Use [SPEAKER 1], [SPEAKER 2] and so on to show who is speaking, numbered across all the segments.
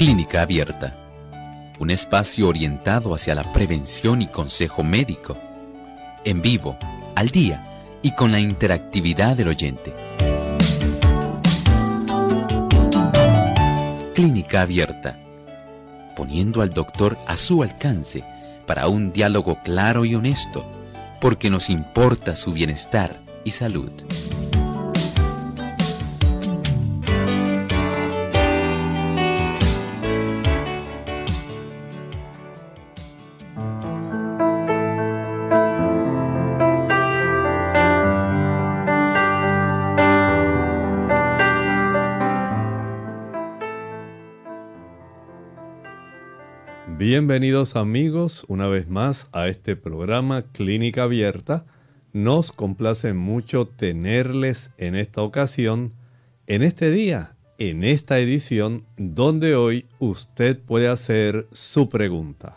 [SPEAKER 1] Clínica Abierta, un espacio orientado hacia la prevención y consejo médico, en vivo, al día y con la interactividad del oyente. Clínica Abierta, poniendo al doctor a su alcance para un diálogo claro y honesto, porque nos importa su bienestar y salud.
[SPEAKER 2] Bienvenidos amigos una vez más a este programa Clínica Abierta. Nos complace mucho tenerles en esta ocasión, en este día, en esta edición, donde hoy usted puede hacer su pregunta.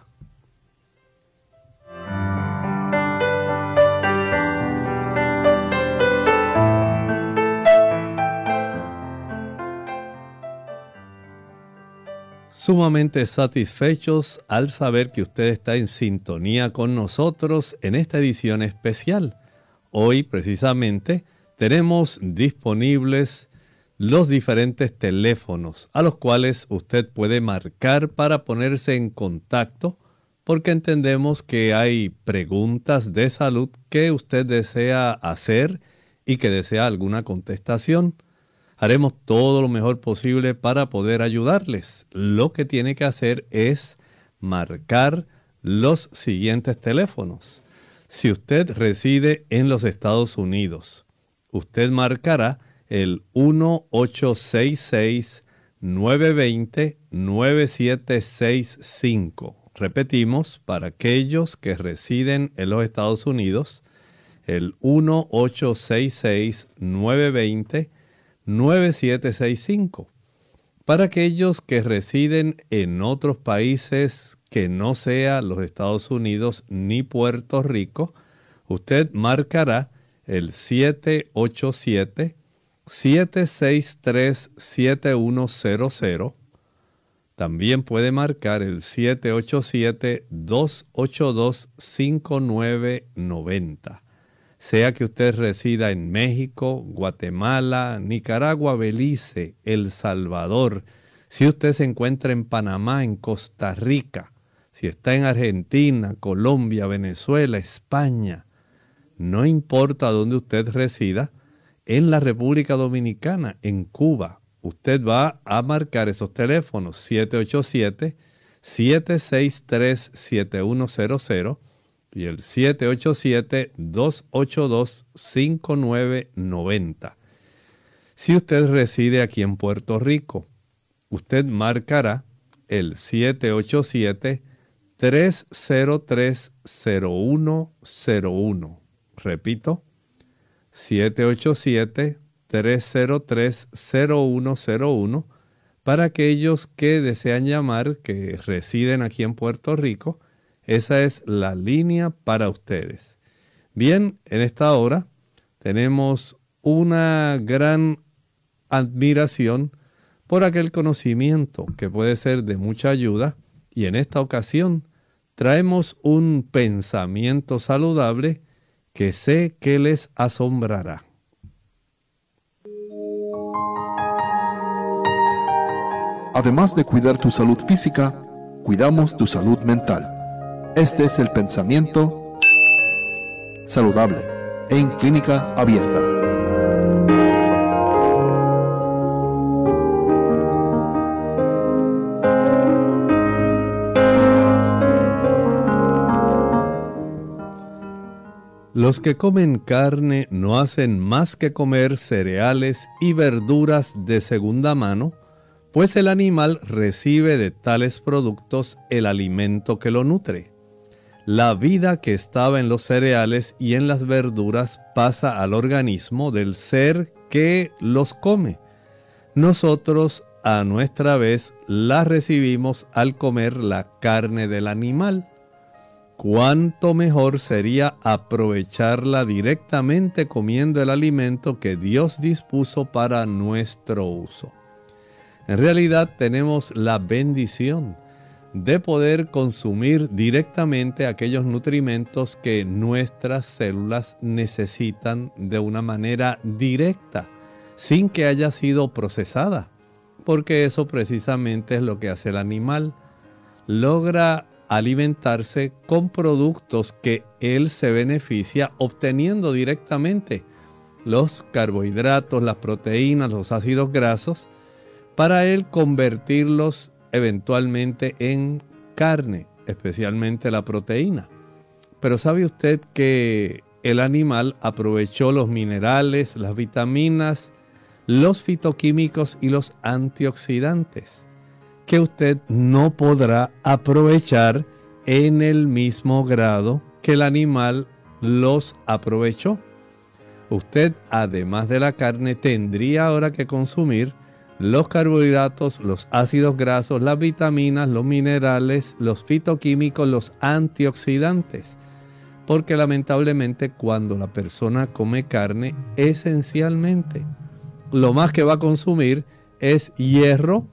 [SPEAKER 2] Sumamente satisfechos al saber que usted está en sintonía con nosotros en esta edición especial. Hoy precisamente tenemos disponibles los diferentes teléfonos a los cuales usted puede marcar para ponerse en contacto, porque entendemos que hay preguntas de salud que usted desea hacer y que desea alguna contestación. Haremos todo lo mejor posible para poder ayudarles. Lo que tiene que hacer es marcar los siguientes teléfonos. Si usted reside en los Estados Unidos, usted marcará el 1-866-920-9765. Repetimos, para aquellos que residen en los Estados Unidos, el 1-866-920-9765. Para aquellos que residen en otros países que no sea los Estados Unidos ni Puerto Rico, usted marcará el 787-763-7100. También puede marcar el 787-282-5990. Sea que usted resida en México, Guatemala, Nicaragua, Belice, El Salvador, si usted se encuentra en Panamá, en Costa Rica, si está en Argentina, Colombia, Venezuela, España, no importa dónde usted resida, en la República Dominicana, en Cuba, usted va a marcar esos teléfonos 787-763-7100 y el 787-282-5990. Si usted reside aquí en Puerto Rico, usted marcará el 787-303-0101. Repito, 787-303-0101 para aquellos que desean llamar, que residen aquí en Puerto Rico. Esa es la línea para ustedes. Bien, en esta hora tenemos una gran admiración por aquel conocimiento que puede ser de mucha ayuda, y en esta ocasión traemos un pensamiento saludable que sé que les asombrará.
[SPEAKER 3] Además de cuidar tu salud física, cuidamos tu salud mental. Este es el pensamiento saludable en Clínica Abierta.
[SPEAKER 2] Los que comen carne no hacen más que comer cereales y verduras de segunda mano, pues el animal recibe de tales productos el alimento que lo nutre. La vida que estaba en los cereales y en las verduras pasa al organismo del ser que los come. Nosotros, a nuestra vez, la recibimos al comer la carne del animal. ¿Cuánto mejor sería aprovecharla directamente comiendo el alimento que Dios dispuso para nuestro uso? En realidad tenemos la bendición de poder consumir directamente aquellos nutrimentos que nuestras células necesitan de una manera directa, sin que haya sido procesada, porque eso precisamente es lo que hace el animal. Logra alimentarse con productos que él se beneficia obteniendo directamente los carbohidratos, las proteínas, los ácidos grasos, para él convertirlos eventualmente en carne, especialmente la proteína. Pero ¿sabe usted que el animal aprovechó los minerales, las vitaminas, los fitoquímicos y los antioxidantes que usted no podrá aprovechar en el mismo grado que el animal los aprovechó? Usted, además de la carne, tendría ahora que consumir los carbohidratos, los ácidos grasos, las vitaminas, los minerales, los fitoquímicos, los antioxidantes. Porque lamentablemente cuando la persona come carne, esencialmente lo más que va a consumir es hierro,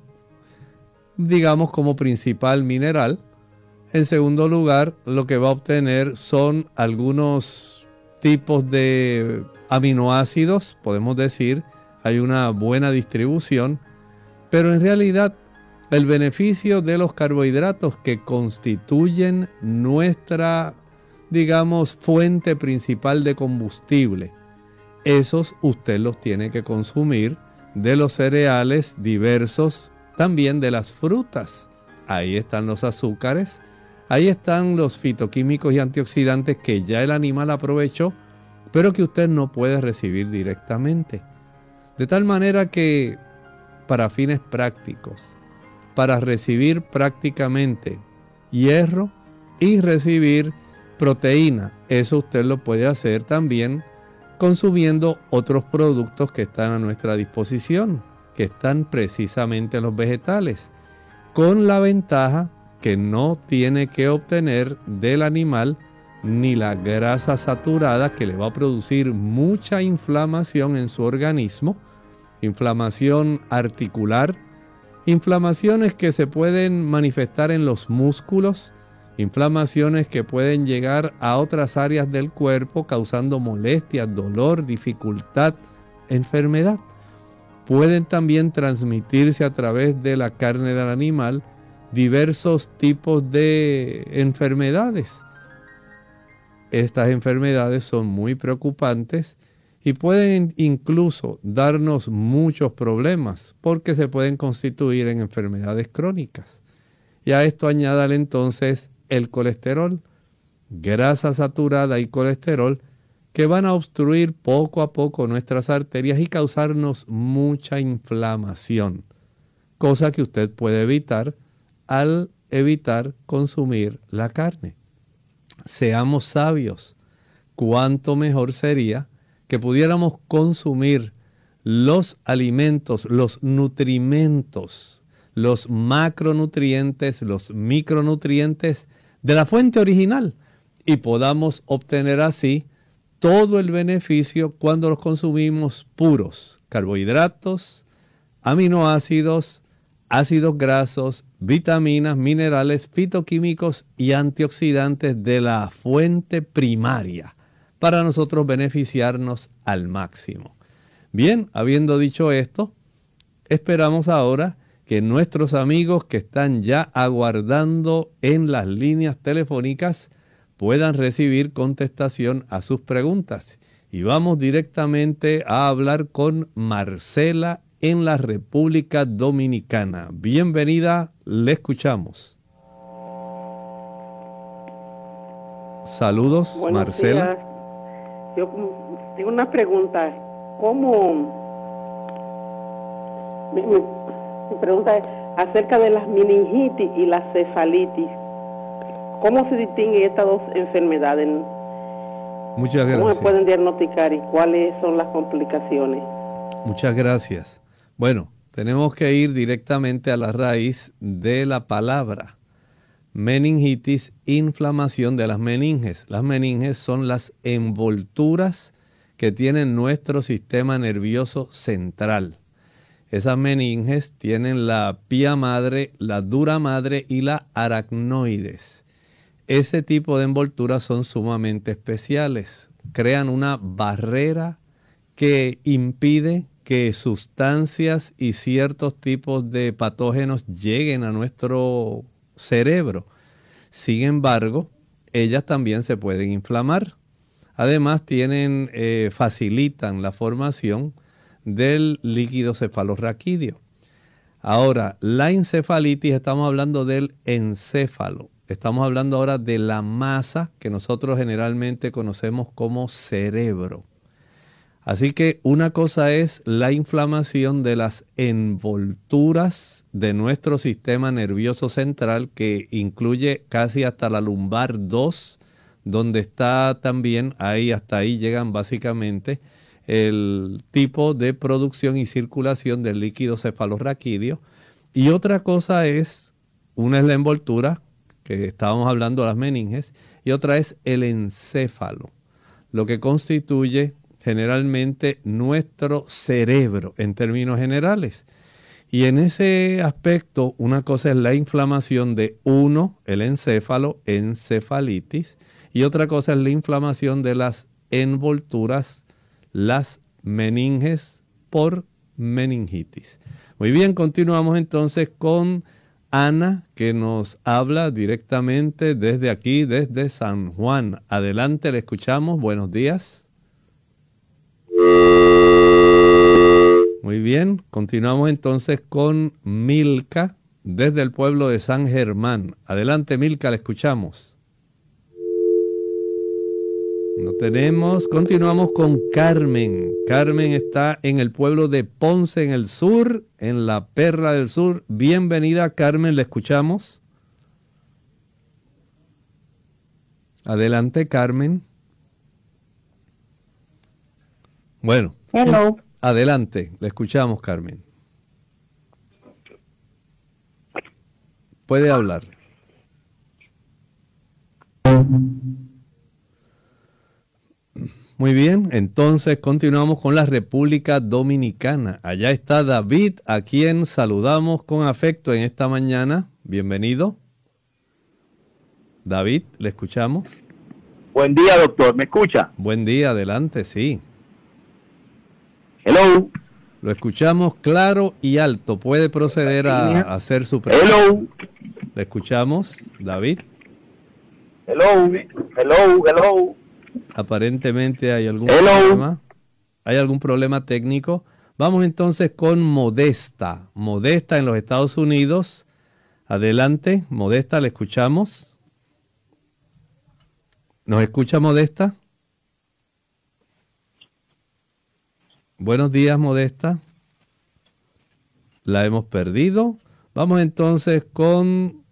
[SPEAKER 2] digamos como principal mineral. En segundo lugar, lo que va a obtener son algunos tipos de aminoácidos, podemos decir, hay una buena distribución, pero en realidad el beneficio de los carbohidratos que constituyen nuestra, digamos, fuente principal de combustible, esos usted los tiene que consumir de los cereales diversos, también de las frutas. Ahí están los azúcares, ahí están los fitoquímicos y antioxidantes que ya el animal aprovechó, pero que usted no puede recibir directamente. De tal manera que para fines prácticos, para recibir prácticamente hierro y recibir proteína, eso usted lo puede hacer también consumiendo otros productos que están a nuestra disposición, que están precisamente en los vegetales, con la ventaja que no tiene que obtener del animal ni la grasa saturada que le va a producir mucha inflamación en su organismo, inflamación articular, inflamaciones que se pueden manifestar en los músculos, inflamaciones que pueden llegar a otras áreas del cuerpo causando molestias, dolor, dificultad, enfermedad. Pueden también transmitirse a través de la carne del animal diversos tipos de enfermedades. Estas enfermedades son muy preocupantes y pueden incluso darnos muchos problemas porque se pueden constituir en enfermedades crónicas. Y a esto añádale entonces el colesterol, grasa saturada y colesterol que van a obstruir poco a poco nuestras arterias y causarnos mucha inflamación, cosa que usted puede evitar al evitar consumir la carne. Seamos sabios, cuánto mejor sería que pudiéramos consumir los alimentos, los nutrimentos, los macronutrientes, los micronutrientes de la fuente original y podamos obtener así todo el beneficio cuando los consumimos puros: carbohidratos, aminoácidos, ácidos grasos, vitaminas, minerales, fitoquímicos y antioxidantes de la fuente primaria para nosotros beneficiarnos al máximo. Bien, habiendo dicho esto, esperamos ahora que nuestros amigos que están ya aguardando en las líneas telefónicas puedan recibir contestación a sus preguntas. Y vamos directamente a hablar con Marcela en la República Dominicana. Bienvenida, le escuchamos. Saludos,
[SPEAKER 4] Buenos
[SPEAKER 2] Marcela.
[SPEAKER 4] días. Yo tengo una pregunta. ¿Cómo? Mi pregunta es acerca de las meningitis y la cefalitis. ¿Cómo se distinguen estas dos enfermedades?
[SPEAKER 2] Muchas gracias.
[SPEAKER 4] ¿Cómo se pueden diagnosticar y cuáles son las complicaciones?
[SPEAKER 2] Muchas gracias. Bueno, tenemos que ir directamente a la raíz de la palabra. Meningitis, inflamación de las meninges. Las meninges son las envolturas que tiene nuestro sistema nervioso central. Esas meninges tienen la pía madre, la dura madre y la aracnoides. Ese tipo de envolturas son sumamente especiales. Crean una barrera que impide que sustancias y ciertos tipos de patógenos lleguen a nuestro cerebro. Sin embargo, ellas también se pueden inflamar. Además, facilitan la formación del líquido cefalorraquídeo. Ahora, la encefalitis, estamos hablando del encéfalo. Estamos hablando ahora de la masa que nosotros generalmente conocemos como cerebro. Así que una cosa es la inflamación de las envolturas de nuestro sistema nervioso central, que incluye casi hasta la lumbar 2, donde está también, hasta ahí llegan básicamente el tipo de producción y circulación del líquido cefalorraquídeo. Y otra cosa es, una es la envoltura, que estábamos hablando de las meninges, y otra es el encéfalo, lo que constituye generalmente nuestro cerebro en términos generales. Y en ese aspecto, una cosa es la inflamación de el encéfalo, encefalitis, y otra cosa es la inflamación de las envolturas, las meninges, por meningitis. Muy bien, continuamos entonces con Ana, que nos habla directamente desde aquí, desde San Juan. Adelante, le escuchamos. Buenos días. Muy bien, continuamos entonces con Milka, desde el pueblo de San Germán. Adelante, Milka, le escuchamos. No tenemos. Continuamos con Carmen. Carmen está en el pueblo de Ponce, en el sur, en la Perla del Sur. Bienvenida, Carmen, le escuchamos. Adelante, Carmen. Bueno.
[SPEAKER 5] Hello.
[SPEAKER 2] Adelante, le escuchamos, Carmen. Puede hablar. Muy bien, entonces continuamos con la República Dominicana. Allá está David, a quien saludamos con afecto en esta mañana. Bienvenido. David, le escuchamos.
[SPEAKER 6] Buen día, doctor. ¿Me escucha?
[SPEAKER 2] Buen día, adelante, sí.
[SPEAKER 6] Hello.
[SPEAKER 2] Lo escuchamos claro y alto. Puede proceder a hacer su pregunta.
[SPEAKER 6] Hello.
[SPEAKER 2] Le escuchamos, David.
[SPEAKER 6] Hello. Hello. Hello.
[SPEAKER 2] Aparentemente hay algún problema. ¿Hay algún problema técnico? Vamos entonces con Modesta. Modesta en los Estados Unidos. Adelante, Modesta, le escuchamos. ¿Nos escucha, Modesta? Buenos días, Modesta. La hemos perdido. Vamos entonces con...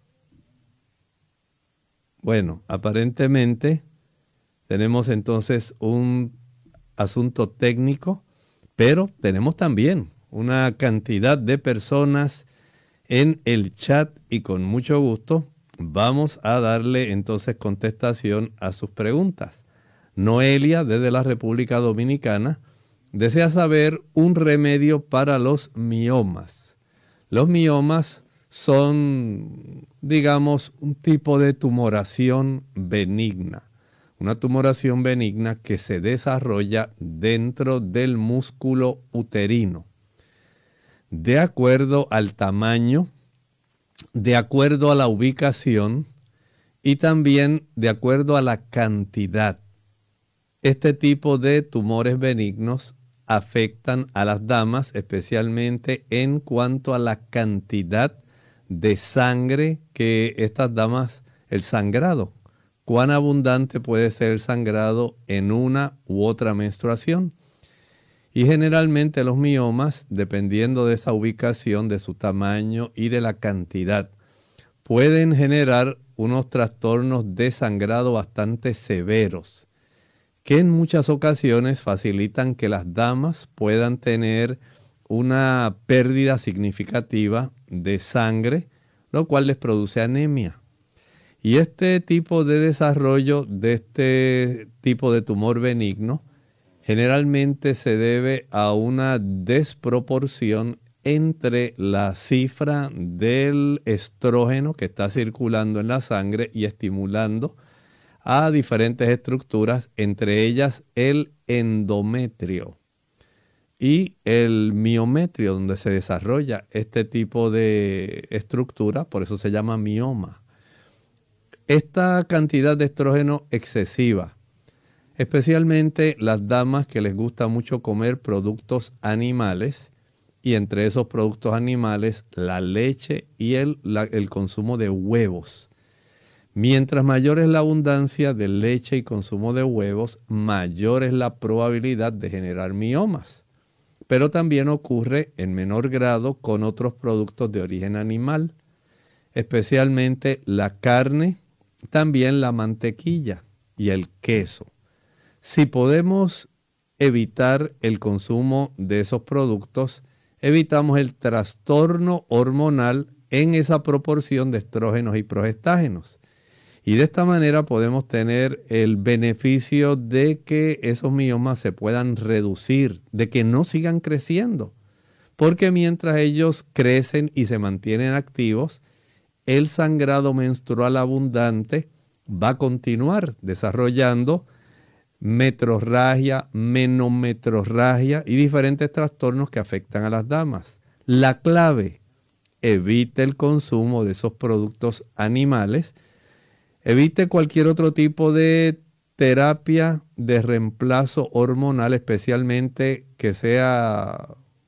[SPEAKER 2] Bueno, aparentemente tenemos entonces un asunto técnico, pero tenemos también una cantidad de personas en el chat y con mucho gusto vamos a darle entonces contestación a sus preguntas. Noelia, desde la República Dominicana, desea saber un remedio para los miomas. Los miomas son, digamos, un tipo de tumoración benigna. Una tumoración benigna que se desarrolla dentro del músculo uterino. De acuerdo al tamaño, de acuerdo a la ubicación y también de acuerdo a la cantidad. Este tipo de tumores benignos afectan a las damas, especialmente en cuanto a la cantidad de sangre que estas damas, el sangrado, cuán abundante puede ser el sangrado en una u otra menstruación. Y generalmente los miomas, dependiendo de esa ubicación, de su tamaño y de la cantidad, pueden generar unos trastornos de sangrado bastante severos, que en muchas ocasiones facilitan que las damas puedan tener una pérdida significativa de sangre, lo cual les produce anemia. Y este tipo de desarrollo de este tipo de tumor benigno generalmente se debe a una desproporción entre la cifra del estrógeno que está circulando en la sangre y estimulando a diferentes estructuras, entre ellas el endometrio y el miometrio, donde se desarrolla este tipo de estructura, por eso se llama mioma. Esta cantidad de estrógeno excesiva, especialmente las damas que les gusta mucho comer productos animales, y entre esos productos animales la leche y el consumo de huevos. Mientras mayor es la abundancia de leche y consumo de huevos, mayor es la probabilidad de generar miomas. Pero también ocurre en menor grado con otros productos de origen animal, especialmente la carne, también la mantequilla y el queso. Si podemos evitar el consumo de esos productos, evitamos el trastorno hormonal en esa proporción de estrógenos y progestágenos. Y de esta manera podemos tener el beneficio de que esos miomas se puedan reducir, de que no sigan creciendo. Porque mientras ellos crecen y se mantienen activos, el sangrado menstrual abundante va a continuar desarrollando metrorragia, menometrorragia y diferentes trastornos que afectan a las damas. La clave, evite el consumo de esos productos animales, evite cualquier otro tipo de terapia de reemplazo hormonal, especialmente que sea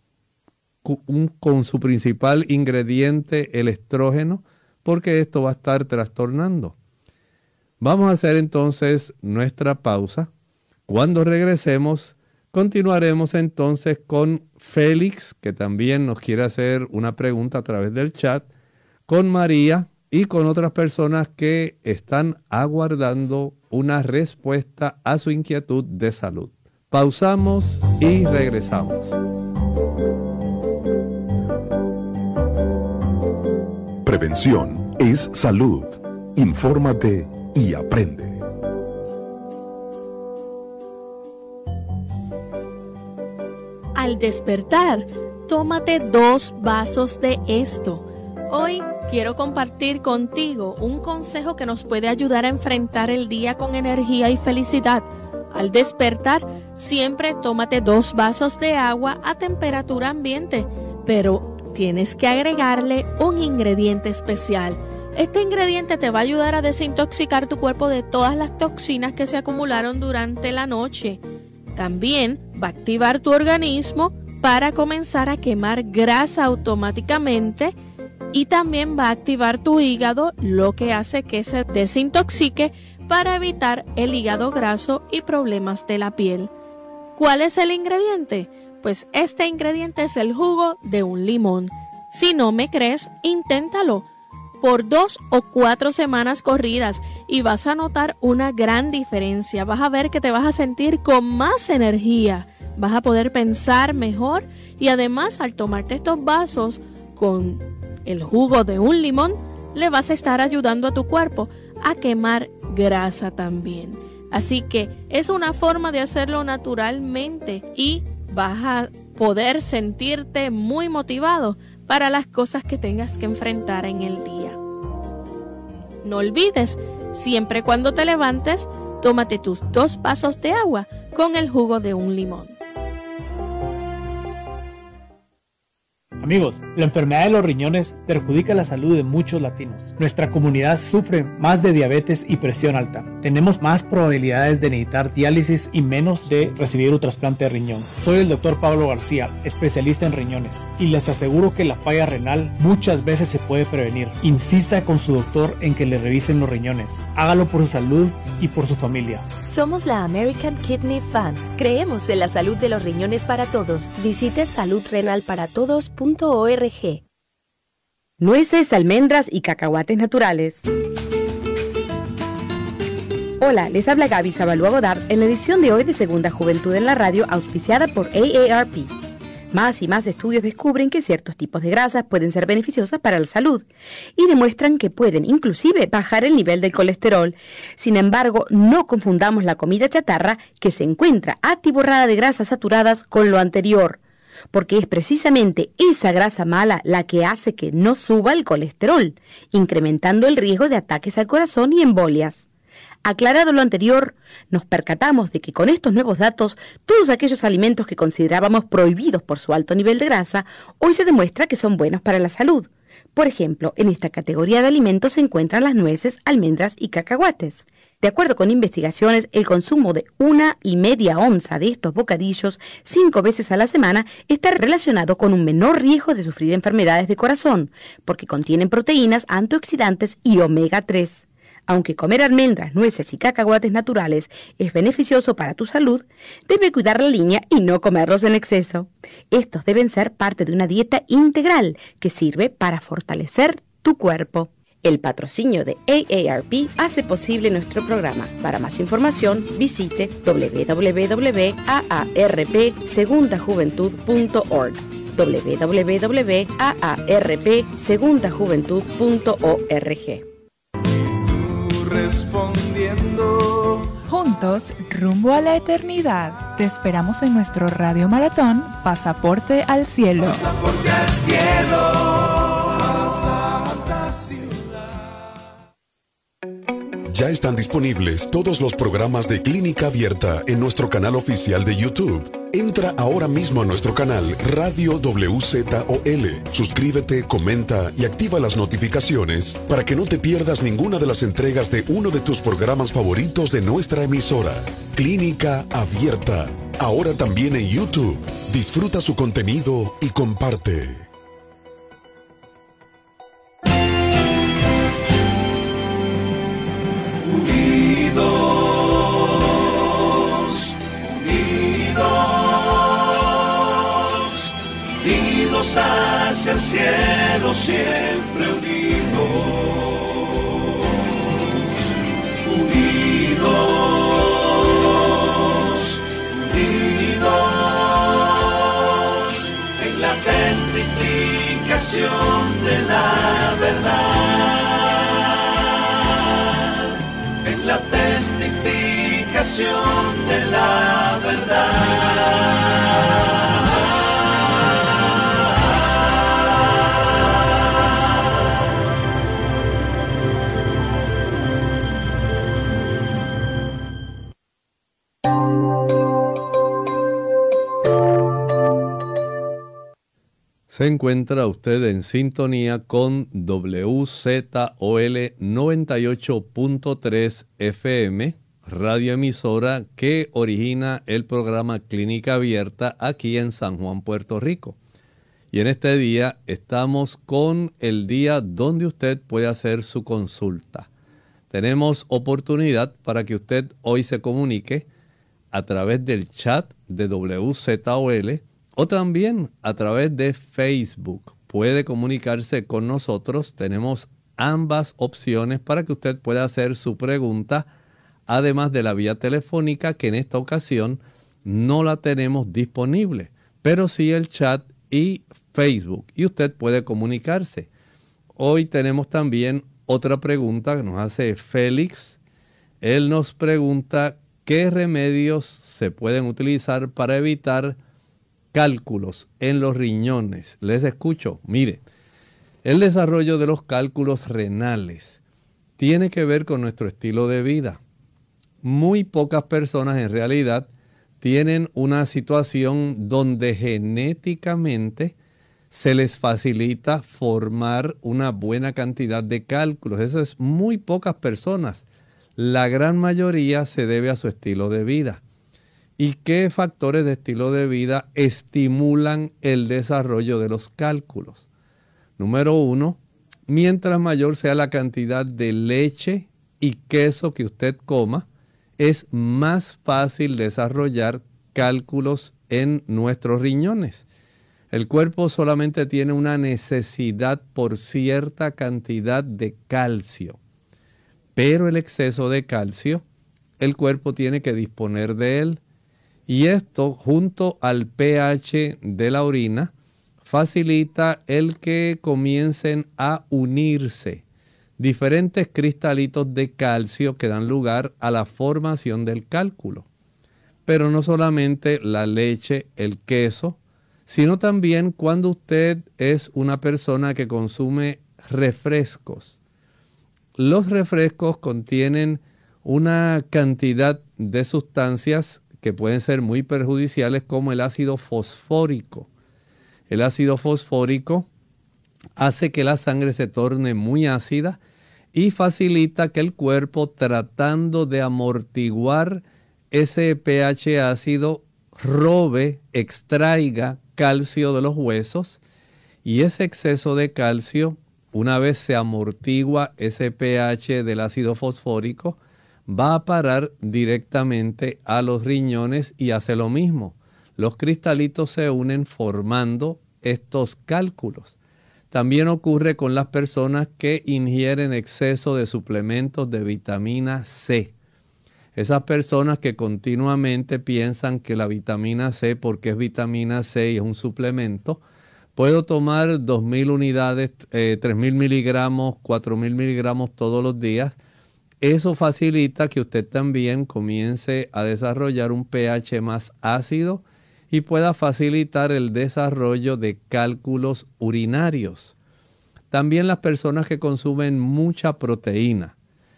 [SPEAKER 2] con su principal ingrediente el estrógeno, porque esto va a estar trastornando. Vamos a hacer entonces nuestra pausa. Cuando regresemos, continuaremos entonces con Félix, que también nos quiere hacer una pregunta a través del chat, con María y con otras personas que están aguardando una respuesta a su inquietud de salud. Pausamos y regresamos.
[SPEAKER 5] Prevención es salud. Infórmate y aprende.
[SPEAKER 7] Al despertar, tómate 2 vasos de esto. Hoy quiero compartir contigo un consejo que nos puede ayudar a enfrentar el día con energía y felicidad. Al despertar, siempre tómate 2 vasos de agua a temperatura ambiente, pero tienes que agregarle un ingrediente especial. Este ingrediente te va a ayudar a desintoxicar tu cuerpo de todas las toxinas que se acumularon durante la noche. También va a activar tu organismo para comenzar a quemar grasa automáticamente y también va a activar tu hígado, lo que hace que se desintoxique para evitar el hígado graso y problemas de la piel. ¿Cuál es el ingrediente? Pues este ingrediente es el jugo de un limón. Si no me crees, inténtalo por 2 o 4 semanas corridas y vas a notar una gran diferencia. Vas a ver que te vas a sentir con más energía, vas a poder pensar mejor y además al tomarte estos vasos con el jugo de un limón, le vas a estar ayudando a tu cuerpo a quemar grasa también. Así que es una forma de hacerlo naturalmente y vas a poder sentirte muy motivado para las cosas que tengas que enfrentar en el día. No olvides, siempre cuando te levantes, tómate tus 2 vasos de agua con el jugo de un limón.
[SPEAKER 8] Amigos, la enfermedad de los riñones perjudica la salud de muchos latinos. Nuestra comunidad sufre más de diabetes y presión alta. Tenemos más probabilidades de necesitar diálisis y menos de recibir un trasplante de riñón. Soy el Dr. Pablo García, especialista en riñones, y les aseguro que la falla renal muchas veces se puede prevenir. Insista con su doctor en que le revisen los riñones. Hágalo por su salud y por su familia.
[SPEAKER 9] Somos la American Kidney Fund. Creemos en la salud de los riñones para todos. Visite saludrenalparatodos.org.
[SPEAKER 10] Nueces, almendras y cacahuates naturales. Hola, les habla Gaby Zabalúa Godard en la edición de hoy de Segunda Juventud en la Radio, auspiciada por AARP. Más y más estudios descubren que ciertos tipos de grasas pueden ser beneficiosas para la salud y demuestran que pueden inclusive bajar el nivel del colesterol. Sin embargo, no confundamos la comida chatarra que se encuentra atiborrada de grasas saturadas con lo anterior. porque es precisamente esa grasa mala la que hace que no suba el colesterol, incrementando el riesgo de ataques al corazón y embolias. Aclarado lo anterior, nos percatamos de que con estos nuevos datos, todos aquellos alimentos que considerábamos prohibidos por su alto nivel de grasa, hoy se demuestra que son buenos para la salud. Por ejemplo, en esta categoría de alimentos se encuentran las nueces, almendras y cacahuates. De acuerdo con investigaciones, el consumo de 1,5 onza de estos bocadillos 5 veces a la semana está relacionado con un menor riesgo de sufrir enfermedades de corazón, porque contienen proteínas, antioxidantes y omega 3. Aunque comer almendras, nueces y cacahuates naturales es beneficioso para tu salud, debe cuidar la línea y no comerlos en exceso. Estos deben ser parte de una dieta integral que sirve para fortalecer tu cuerpo. El patrocinio de AARP hace posible nuestro programa. Para más información, visite www.aarpsegundajuventud.org www.aarpsegundajuventud.org.
[SPEAKER 11] Respondiendo. Juntos, rumbo a la eternidad. Te esperamos en nuestro Radio Maratón Pasaporte al Cielo.
[SPEAKER 12] Pasaporte al Cielo. Santa Ciudad.
[SPEAKER 5] Ya están disponibles todos los programas de Clínica Abierta en nuestro canal oficial de YouTube. Entra ahora mismo a nuestro canal Radio WZOL. Suscríbete, comenta y activa las notificaciones para que no te pierdas ninguna de las entregas de uno de tus programas favoritos de nuestra emisora. Clínica Abierta. Ahora también en YouTube. Disfruta su contenido y comparte.
[SPEAKER 12] Hacia el cielo, siempre unidos, unidos, unidos, en la testificación de la verdad, en la testificación de la verdad.
[SPEAKER 2] Se encuentra usted en sintonía con WZOL 98.3 FM, radioemisora que origina el programa Clínica Abierta aquí en San Juan, Puerto Rico. Y en este día estamos con el día donde usted puede hacer su consulta. Tenemos oportunidad para que usted hoy se comunique a través del chat de WZOL o también a través de Facebook. Puede comunicarse con nosotros. Tenemos ambas opciones para que usted pueda hacer su pregunta, además de la vía telefónica, que en esta ocasión no la tenemos disponible, pero sí el chat y Facebook, y usted puede comunicarse. Hoy tenemos también otra pregunta que nos hace Félix. Él nos pregunta qué remedios se pueden utilizar para evitar cálculos en los riñones. Les escucho. Mire, el desarrollo de los cálculos renales tiene que ver con nuestro estilo de vida. Muy pocas personas en realidad tienen una situación donde genéticamente se les facilita formar una buena cantidad de cálculos. Eso es muy pocas personas. La gran mayoría se debe a su estilo de vida. ¿Y qué factores de estilo de vida estimulan el desarrollo de los cálculos? Número 1, mientras mayor sea la cantidad de leche y queso que usted coma, es más fácil desarrollar cálculos en nuestros riñones. El cuerpo solamente tiene una necesidad por cierta cantidad de calcio, pero el exceso de calcio, el cuerpo tiene que disponer de él. Y esto, junto al pH de la orina, facilita el que comiencen a unirse diferentes cristalitos de calcio que dan lugar a la formación del cálculo. Pero no solamente la leche, el queso, sino también cuando usted es una persona que consume refrescos. Los refrescos contienen una cantidad de sustancias que pueden ser muy perjudiciales, como el ácido fosfórico. El ácido fosfórico hace que la sangre se torne muy ácida y facilita que el cuerpo, tratando de amortiguar ese pH ácido, robe, extraiga calcio de los huesos, y ese exceso de calcio, una vez se amortigua ese pH del ácido fosfórico, va a parar directamente a los riñones y hace lo mismo. Los cristalitos se unen formando estos cálculos. También ocurre con las personas que ingieren exceso de suplementos de vitamina C. Esas personas que continuamente piensan que la vitamina C, porque es vitamina C y es un suplemento, puedo tomar 2.000 unidades, 3.000 miligramos, 4.000 miligramos todos los días. Eso facilita que usted también comience a desarrollar un pH más ácido y pueda facilitar el desarrollo de cálculos urinarios. También las personas que consumen mucha proteína.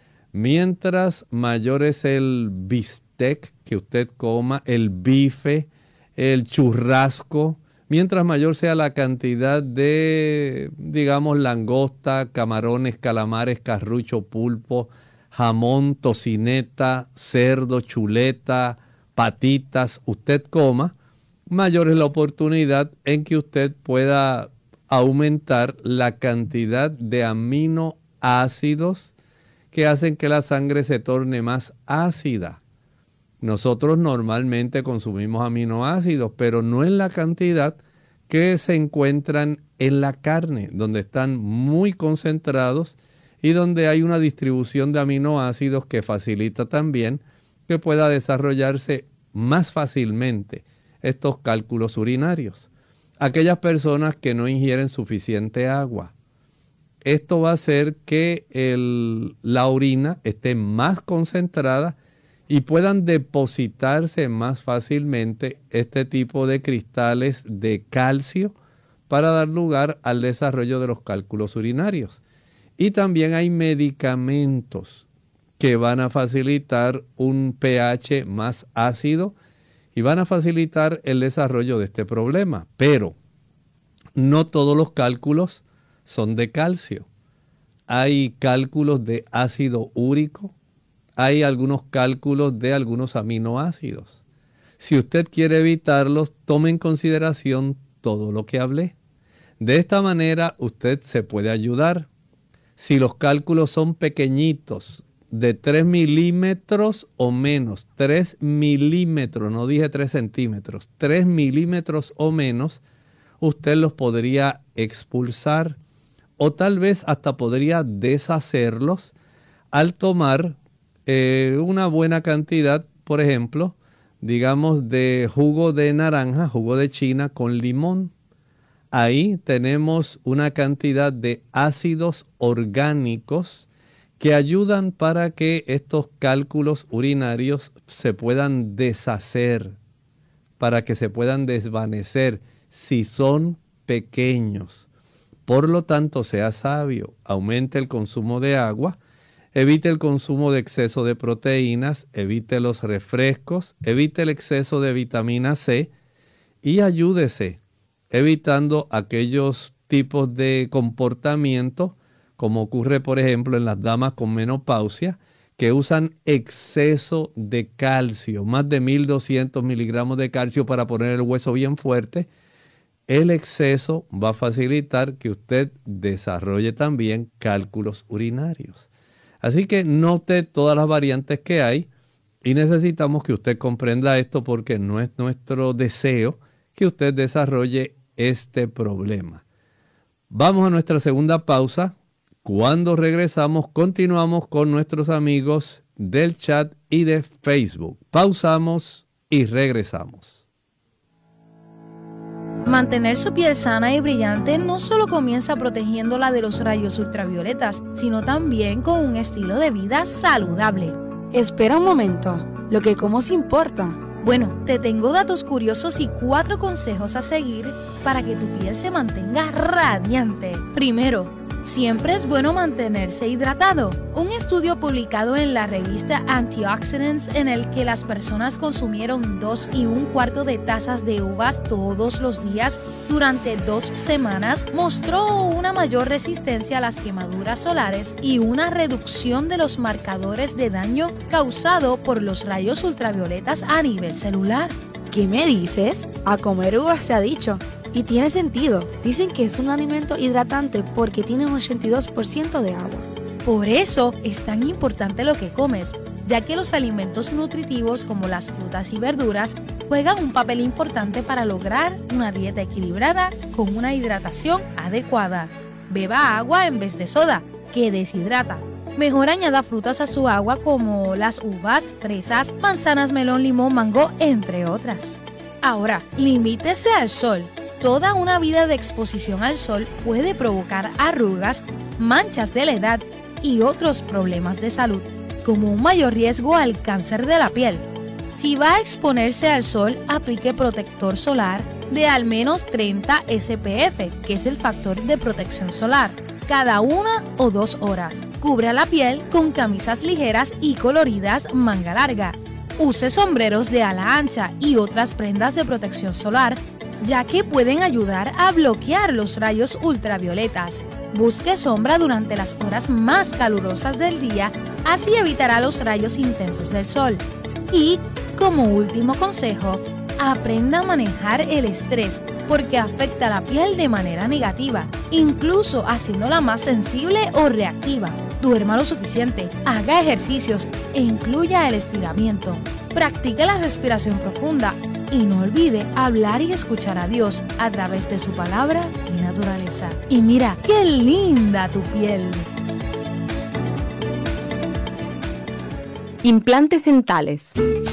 [SPEAKER 2] Mientras mayor es el bistec que usted coma, el bife, el churrasco, mientras mayor sea la cantidad de, digamos, langosta, camarones, calamares, carrucho, pulpo, jamón, tocineta, cerdo, chuleta, patitas, usted coma, mayor es la oportunidad en que usted pueda aumentar la cantidad de aminoácidos que hacen que la sangre se torne más ácida. Nosotros normalmente consumimos aminoácidos, pero no en la cantidad que se encuentran en la carne, donde están muy concentrados y donde hay una distribución de aminoácidos que facilita también que pueda desarrollarse más fácilmente estos cálculos urinarios. Aquellas personas que no ingieren suficiente agua, esto va a hacer que la orina esté más concentrada y puedan depositarse más fácilmente este tipo de cristales de calcio para dar lugar al desarrollo de los cálculos urinarios. Y también hay medicamentos que van a facilitar un pH más ácido y van a facilitar el desarrollo de este problema. Pero no todos los cálculos son de calcio. Hay cálculos de ácido úrico, hay algunos cálculos de algunos aminoácidos. Si usted quiere evitarlos, tome en consideración todo lo que hablé. De esta manera usted se puede ayudar. Si los cálculos son pequeñitos, de 3 milímetros o menos, 3 milímetros, no dije 3 centímetros, 3 milímetros o menos, usted los podría expulsar o tal vez hasta podría deshacerlos al tomar una buena cantidad, por ejemplo, digamos de jugo de naranja, jugo de China con limón. Ahí tenemos una cantidad de ácidos orgánicos que ayudan para que estos cálculos urinarios se puedan deshacer, para que se puedan desvanecer si son pequeños. Por lo tanto, sea sabio, aumente el consumo de agua, evite el consumo de exceso de proteínas, evite los refrescos, evite el exceso de vitamina C y ayúdese evitando aquellos tipos de comportamiento, como ocurre por ejemplo en las damas con menopausia, que usan exceso de calcio, más de 1.200 miligramos de calcio para poner el hueso bien fuerte. El exceso va a facilitar que usted desarrolle también cálculos urinarios. Así que note todas las variantes que hay y necesitamos que usted comprenda esto porque no es nuestro deseo que usted desarrolle este problema. Vamos a nuestra segunda pausa. Cuando regresamos, continuamos con nuestros amigos del chat y de Facebook. Pausamos y regresamos.
[SPEAKER 13] Mantener su piel sana y brillante no solo comienza protegiéndola de los rayos ultravioletas, sino también con un estilo de vida saludable.
[SPEAKER 14] Espera un momento, lo que como se importa.
[SPEAKER 13] Bueno, te tengo datos curiosos y 4 consejos a seguir para que tu piel se mantenga radiante. Primero, siempre es bueno mantenerse hidratado. Un estudio publicado en la revista Antioxidants, en el que las personas consumieron 2 1/4 de tazas de uvas todos los días durante 2 semanas, mostró una mayor resistencia a las quemaduras solares y una reducción de los marcadores de daño causado por los rayos ultravioletas a nivel celular.
[SPEAKER 14] ¿Qué me dices? A comer uvas se ha dicho. Y tiene sentido. Dicen que es un alimento hidratante porque tiene un 82% de agua.
[SPEAKER 13] Por eso es tan importante lo que comes, ya que los alimentos nutritivos como las frutas y verduras juegan un papel importante para lograr una dieta equilibrada con una hidratación adecuada. Beba agua en vez de soda, que deshidrata. Mejor añada frutas a su agua como las uvas, fresas, manzanas, melón, limón, mango, entre otras. Ahora, limítese al sol. Toda una vida de exposición al sol puede provocar arrugas, manchas de la edad y otros problemas de salud, como un mayor riesgo al cáncer de la piel. Si va a exponerse al sol, aplique protector solar de al menos 30 SPF, que es el factor de protección solar, cada 1 o 2 horas. Cubra la piel con camisas ligeras y coloridas manga larga. Use sombreros de ala ancha y otras prendas de protección solar, ya que pueden ayudar a bloquear los rayos ultravioletas. Busque sombra durante las horas más calurosas del día, así evitará los rayos intensos del sol. Y, como último consejo, aprenda a manejar el estrés, porque afecta la piel de manera negativa, incluso haciéndola más sensible o reactiva. Duerma lo suficiente, haga ejercicios e incluya el estiramiento. Practique la respiración profunda y no olvide hablar y escuchar a Dios a través de su palabra y naturaleza. Y mira, qué linda tu piel.
[SPEAKER 10] Implantes dentales.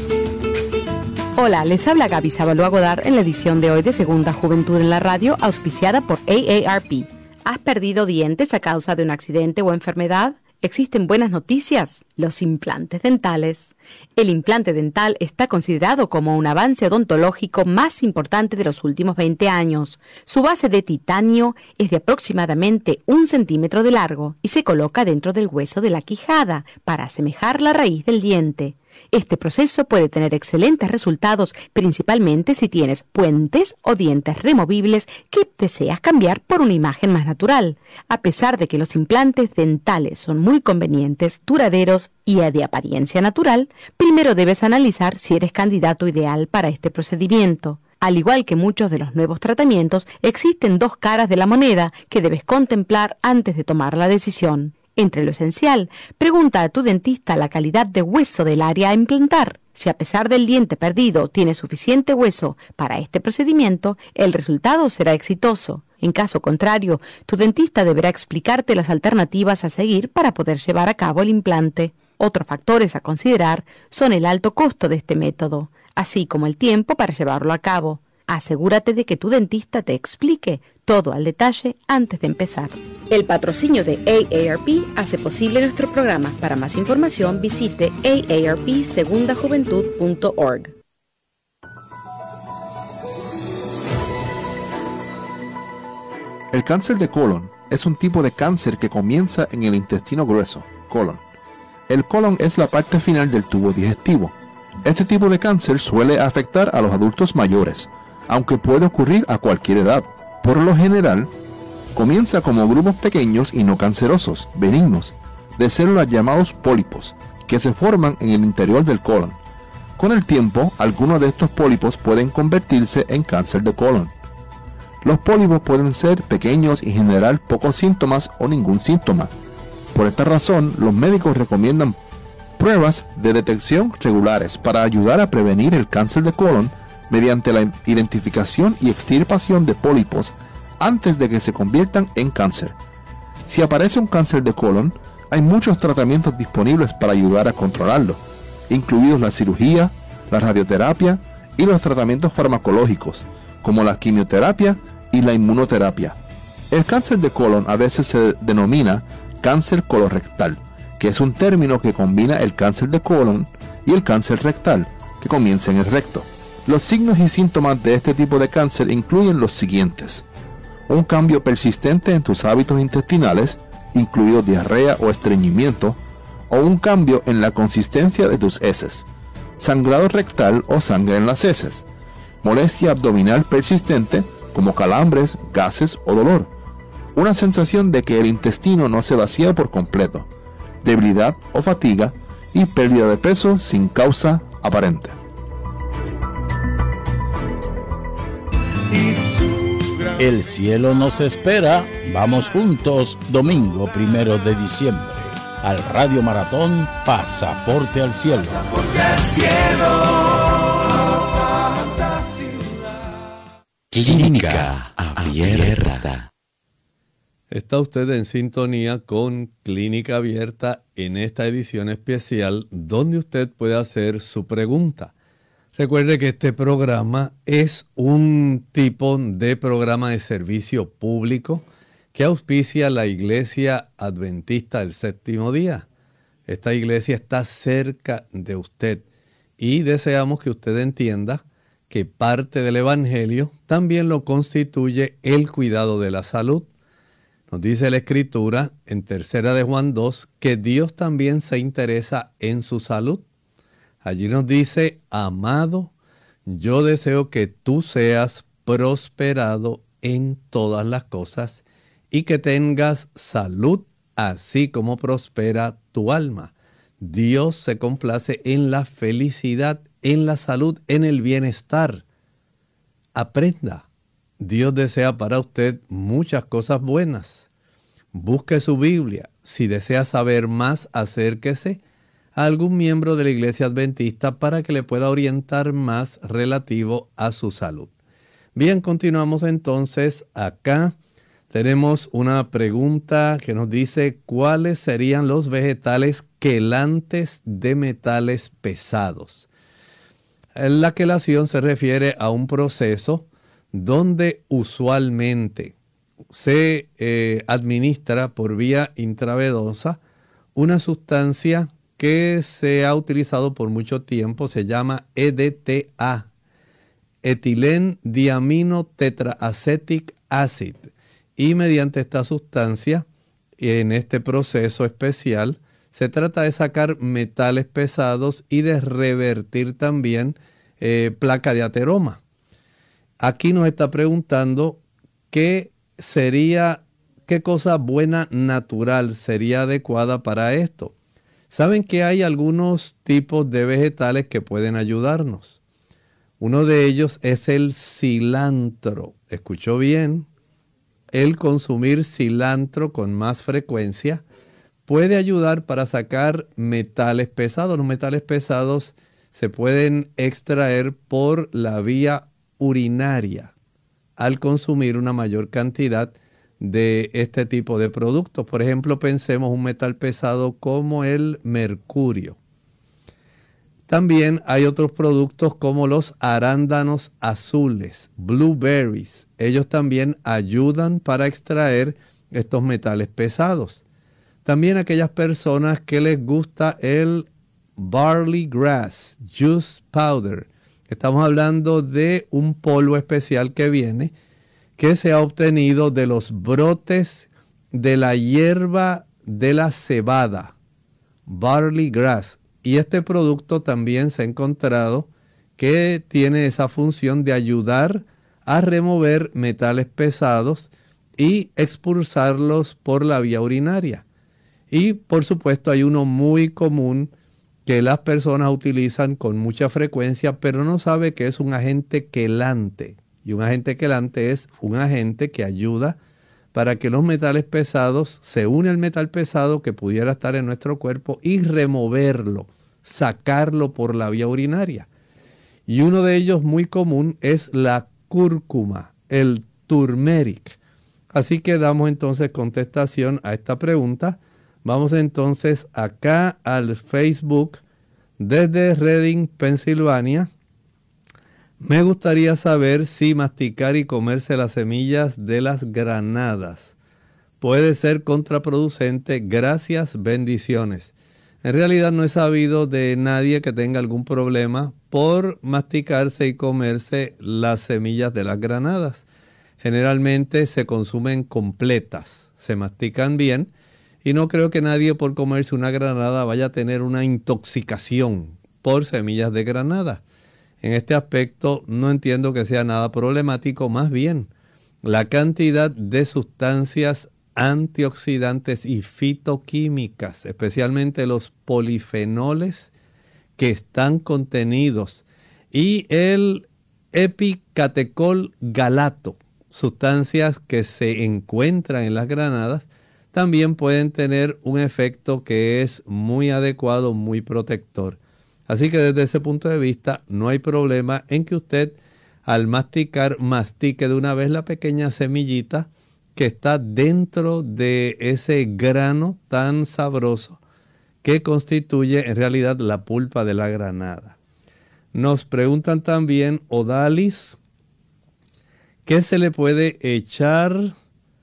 [SPEAKER 10] Hola, les habla Gaby Sabalua Godard en la edición de hoy de Segunda Juventud en la Radio, auspiciada por AARP. ¿Has perdido dientes a causa de un accidente o enfermedad? ¿Existen buenas noticias? Los implantes dentales. El implante dental está considerado como un avance odontológico más importante de los últimos 20 años. Su base de titanio es de aproximadamente 1 centímetro de largo y se coloca dentro del hueso de la quijada para asemejar la raíz del diente. Este proceso puede tener excelentes resultados, principalmente si tienes puentes o dientes removibles que deseas cambiar por una imagen más natural. A pesar de que los implantes dentales son muy convenientes, duraderos y de apariencia natural, primero debes analizar si eres candidato ideal para este procedimiento. Al igual que muchos de los nuevos tratamientos, existen 2 caras de la moneda que debes contemplar antes de tomar la decisión. Entre lo esencial, pregunta a tu dentista la calidad de hueso del área a implantar. Si a pesar del diente perdido tiene suficiente hueso para este procedimiento, el resultado será exitoso. En caso contrario, tu dentista deberá explicarte las alternativas a seguir para poder llevar a cabo el implante. Otros factores a considerar son el alto costo de este método, así como el tiempo para llevarlo a cabo. Asegúrate de que tu dentista te explique todo al detalle antes de empezar. El patrocinio de AARP hace posible nuestro programa. Para más información visite aarpsegundajuventud.org.
[SPEAKER 3] El cáncer de colon es un tipo de cáncer que comienza en el intestino grueso, colon. El colon es la parte final del tubo digestivo. Este tipo de cáncer suele afectar a los adultos mayores, aunque puede ocurrir a cualquier edad. Por lo general, comienza como grupos pequeños y no cancerosos, benignos, de células llamados pólipos, que se forman en el interior del colon. Con el tiempo, algunos de estos pólipos pueden convertirse en cáncer de colon. Los pólipos pueden ser pequeños y generar pocos síntomas o ningún síntoma. Por esta razón, los médicos recomiendan pruebas de detección regulares para ayudar a prevenir el cáncer de colon mediante la identificación y extirpación de pólipos antes de que se conviertan en cáncer. Si aparece un cáncer de colon, hay muchos tratamientos disponibles para ayudar a controlarlo, incluidos la cirugía, la radioterapia y los tratamientos farmacológicos, como la quimioterapia y la inmunoterapia. El cáncer de colon a veces se denomina cáncer colorectal, que es un término que combina el cáncer de colon y el cáncer rectal, que comienza en el recto. Los signos y síntomas de este tipo de cáncer incluyen los siguientes: un cambio persistente en tus hábitos intestinales, incluido diarrea o estreñimiento, o un cambio en la consistencia de tus heces, sangrado rectal o sangre en las heces, molestia abdominal persistente como calambres, gases o dolor, una sensación de que el intestino no se vacía por completo, debilidad o fatiga y pérdida de peso sin causa aparente.
[SPEAKER 15] El cielo nos espera. Vamos juntos domingo 1 de diciembre al Radio Maratón Pasaporte al Cielo.
[SPEAKER 12] Pasaporte al cielo, Santa Ciudad.
[SPEAKER 1] Clínica Abierta.
[SPEAKER 2] Está usted en sintonía con Clínica Abierta en esta edición especial donde usted puede hacer su pregunta. Recuerde que este programa es un tipo de programa de servicio público que auspicia la Iglesia Adventista del Séptimo Día. Esta iglesia está cerca de usted y deseamos que usted entienda que parte del Evangelio también lo constituye el cuidado de la salud. Nos dice la Escritura en 3 de Juan 2 que Dios también se interesa en su salud. Allí nos dice: amado, yo deseo que tú seas prosperado en todas las cosas y que tengas salud, así como prospera tu alma. Dios se complace en la felicidad, en la salud, en el bienestar. Aprenda. Dios desea para usted muchas cosas buenas. Busque su Biblia. Si desea saber más, acérquese a algún miembro de la Iglesia Adventista para que le pueda orientar más relativo a su salud. Bien, continuamos entonces. Acá tenemos una pregunta que nos dice: ¿cuáles serían los vegetales quelantes de metales pesados? La quelación se refiere a un proceso donde usualmente se administra por vía intravenosa una sustancia que se ha utilizado por mucho tiempo, se llama EDTA, etilendiaminotetraacetic acid. Y mediante esta sustancia, en este proceso especial, se trata de sacar metales pesados y de revertir también placa de ateroma. Aquí nos está preguntando qué cosa buena natural sería adecuada para esto. Saben que hay algunos tipos de vegetales que pueden ayudarnos. Uno de ellos es el cilantro. ¿Escuchó bien? El consumir cilantro con más frecuencia puede ayudar para sacar metales pesados. Los metales pesados se pueden extraer por la vía urinaria al consumir una mayor cantidad de este tipo de productos. Por ejemplo, pensemos un metal pesado como el mercurio. También hay otros productos como los arándanos azules, blueberries. Ellos también ayudan para extraer estos metales pesados. También aquellas personas que les gusta el barley grass, juice powder. Estamos hablando de un polvo especial que viene, que se ha obtenido de los brotes de la hierba de la cebada, barley grass. Y este producto también se ha encontrado que tiene esa función de ayudar a remover metales pesados y expulsarlos por la vía urinaria. Y por supuesto hay uno muy común que las personas utilizan con mucha frecuencia, pero no sabe que es un agente quelante. Y un agente quelante es un agente que ayuda para que los metales pesados se une al metal pesado que pudiera estar en nuestro cuerpo y removerlo, sacarlo por la vía urinaria. Y uno de ellos muy común es la cúrcuma, el turmeric. Así que damos entonces contestación a esta pregunta. Vamos entonces acá al Facebook desde Reading, Pensilvania. Me gustaría saber si masticar y comerse las semillas de las granadas puede ser contraproducente. Gracias, bendiciones. En realidad no he sabido de nadie que tenga algún problema por masticarse y comerse las semillas de las granadas. Generalmente se consumen completas, se mastican bien y no creo que nadie por comerse una granada vaya a tener una intoxicación por semillas de granada. En este aspecto no entiendo que sea nada problemático, más bien la cantidad de sustancias antioxidantes y fitoquímicas, especialmente los polifenoles que están contenidos y el epicatecol galato, sustancias que se encuentran en las granadas, también pueden tener un efecto que es muy adecuado, muy protector. Así que desde ese punto de vista no hay problema en que usted al masticar, mastique de una vez la pequeña semillita que está dentro de ese grano tan sabroso que constituye en realidad la pulpa de la granada. Nos preguntan también, Odalis, ¿qué se le puede echar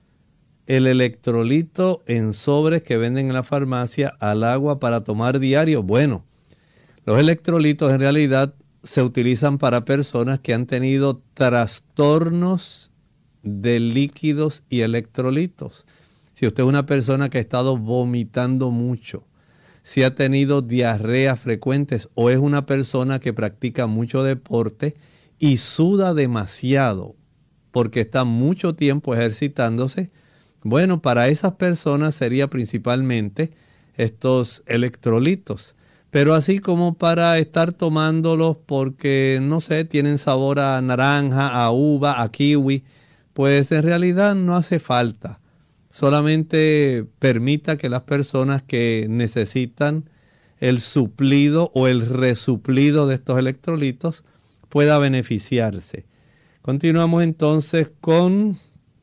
[SPEAKER 2] el electrolito en sobres que venden en la farmacia al agua para tomar diario? Bueno, los electrolitos en realidad se utilizan para personas que han tenido trastornos de líquidos y electrolitos. Si usted es una persona que ha estado vomitando mucho, si ha tenido diarreas frecuentes o es una persona que practica mucho deporte y suda demasiado porque está mucho tiempo ejercitándose, bueno, para esas personas sería principalmente estos electrolitos. Pero así como para estar tomándolos porque, no sé, tienen sabor a naranja, a uva, a kiwi, pues en realidad no hace falta. Solamente permita que las personas que necesitan el suplido o el resuplido de estos electrolitos pueda beneficiarse. Continuamos entonces con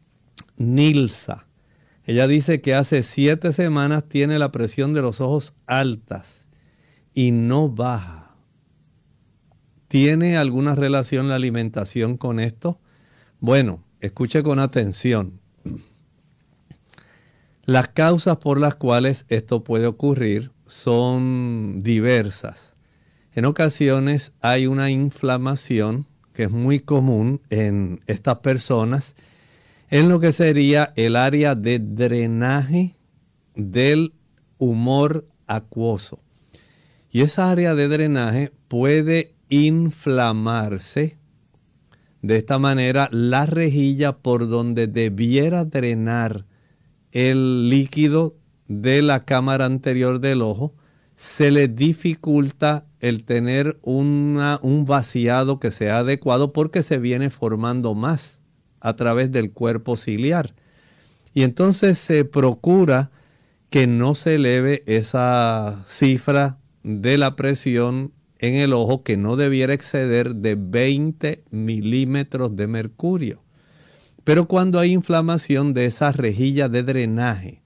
[SPEAKER 2] Nilsa. Ella dice que hace 7 semanas tiene la presión de los ojos altas y no baja. ¿Tiene alguna relación la alimentación con esto? Bueno, escuche con atención. Las causas por las cuales esto puede ocurrir son diversas. En ocasiones hay una inflamación que es muy común en estas personas en lo que sería el área de drenaje del humor acuoso. Y esa área de drenaje puede inflamarse. De esta manera, la rejilla por donde debiera drenar el líquido de la cámara anterior del ojo, se le dificulta el tener un vaciado que sea adecuado porque se viene formando más a través del cuerpo ciliar. Y entonces se procura que no se eleve esa cifra de la presión en el ojo, que no debiera exceder de 20 milímetros de mercurio. Pero cuando hay inflamación de esa rejilla de drenaje,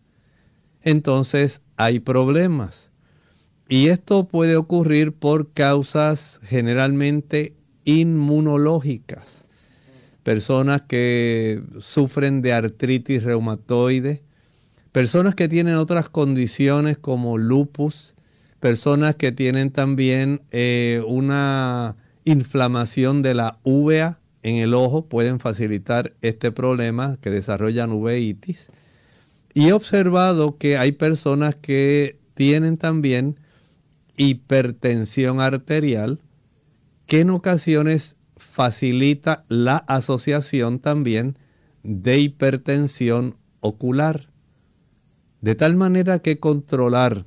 [SPEAKER 2] entonces hay problemas. Y esto puede ocurrir por causas generalmente inmunológicas. Personas que sufren de artritis reumatoide, personas que tienen otras condiciones como lupus, personas que tienen también una inflamación de la uvea en el ojo pueden facilitar este problema, que desarrollan uveitis. Y he observado que hay personas que tienen también hipertensión arterial, que en ocasiones facilita la asociación también de hipertensión ocular. De tal manera que controlar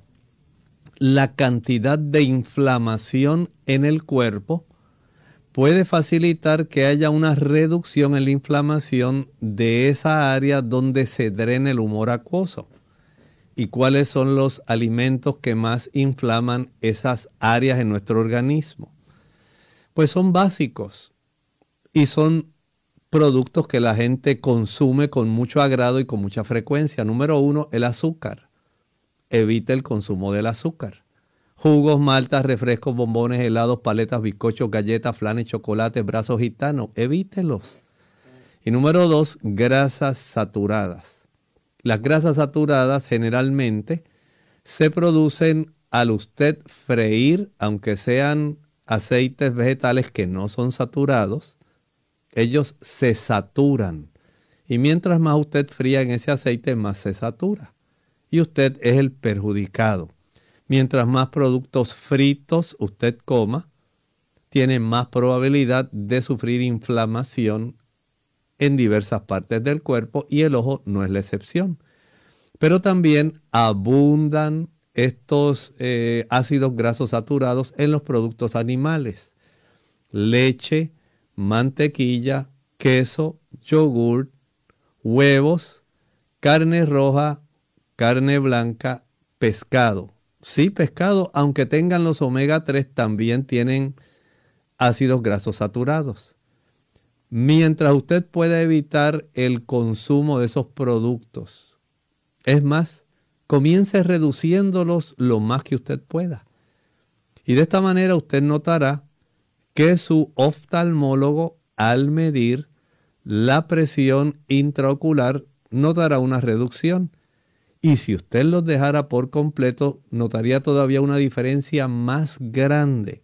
[SPEAKER 2] la cantidad de inflamación en el cuerpo puede facilitar que haya una reducción en la inflamación de esa área donde se drena el humor acuoso. ¿Y cuáles son los alimentos que más inflaman esas áreas en nuestro organismo? Pues son básicos y son productos que la gente consume con mucho agrado y con mucha frecuencia. Número 1, el azúcar. Evite el consumo del azúcar. Jugos, maltas, refrescos, bombones, helados, paletas, bizcochos, galletas, flanes, chocolates, brazos gitanos. Evítelos. Y número 2, grasas saturadas. Las grasas saturadas generalmente se producen al usted freír, aunque sean aceites vegetales que no son saturados, ellos se saturan. Y mientras más usted fría en ese aceite, más se satura. Y usted es el perjudicado. Mientras más productos fritos usted coma, tiene más probabilidad de sufrir inflamación en diversas partes del cuerpo, y el ojo no es la excepción. Pero también abundan estos ácidos grasos saturados en los productos animales. Leche, mantequilla, queso, yogur, huevos, carne roja, carne blanca, pescado. Sí, pescado, aunque tengan los omega 3, también tienen ácidos grasos saturados. Mientras usted pueda evitar el consumo de esos productos, es más, comience reduciéndolos lo más que usted pueda. Y de esta manera usted notará que su oftalmólogo, al medir la presión intraocular, notará una reducción. Y si usted los dejara por completo, notaría todavía una diferencia más grande.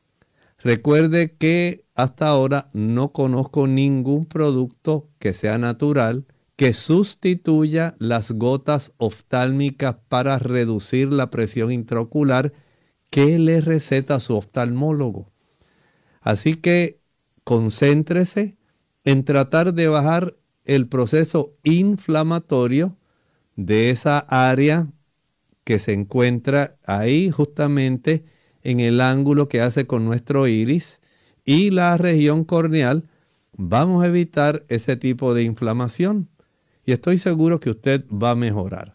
[SPEAKER 2] Recuerde que hasta ahora no conozco ningún producto que sea natural que sustituya las gotas oftálmicas para reducir la presión intraocular que le receta su oftalmólogo. Así que concéntrese en tratar de bajar el proceso inflamatorio de esa área que se encuentra ahí justamente en el ángulo que hace con nuestro iris y la región corneal. Vamos a evitar ese tipo de inflamación y estoy seguro que usted va a mejorar.